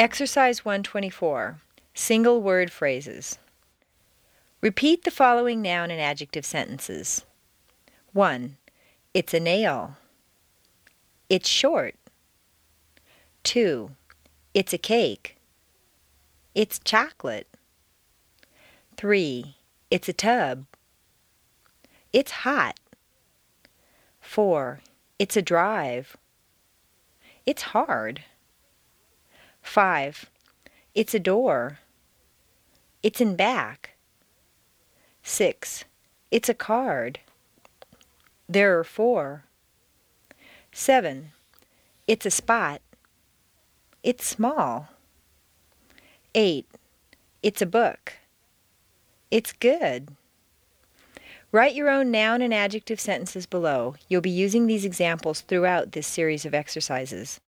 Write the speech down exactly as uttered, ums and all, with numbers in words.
Exercise one twenty-four. Single word phrases. Repeat the following noun and adjective sentences. one. It's a nail. It's short. two. It's a cake. It's chocolate. three. It's a tub. It's hot. four. It's a drive. It's hard. five. It's a door. It's in back. six. It's a card. There are four. seven. It's a spot. It's small. eight. It's a book. It's good. Write your own noun and adjective sentences below. You'll be using these examples throughout this series of exercises.